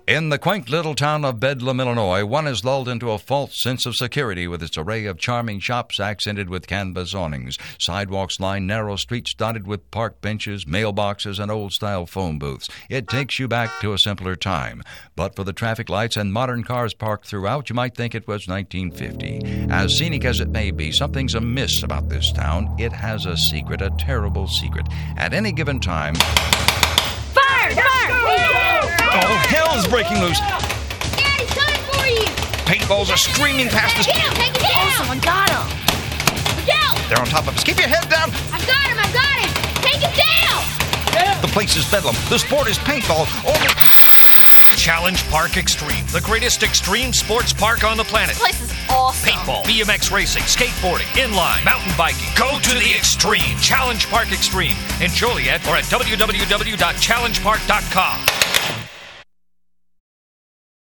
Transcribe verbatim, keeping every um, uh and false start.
In the quaint little town of Bedlam, Illinois, one is lulled into a false sense of security with its array of charming shops accented with canvas awnings, sidewalks lined narrow streets dotted with park benches, mailboxes, and old-style phone booths. It takes you back to a simpler time. But for the traffic lights and modern cars parked throughout, you might think it was nineteen fifty. As scenic as it may be, something's amiss about this town. It has a secret, a terrible secret. At any given time... Fire! Fire! Oh, hell's breaking loose! Dad, he's coming for you! Paintballs are streaming past us. Take him! Take him down! Oh, someone got him! Look out! They're on top of us. Keep your head down! I've got him! I've got him! Take him down! The place is Bedlam. The sport is paintball. Only... Challenge Park Extreme, the greatest extreme sports park on the planet. This place is awesome. Paintball, B M X racing, skateboarding, inline, mountain biking. Go to the extreme. Challenge Park Extreme in Joliet or at w w w dot challenge park dot com.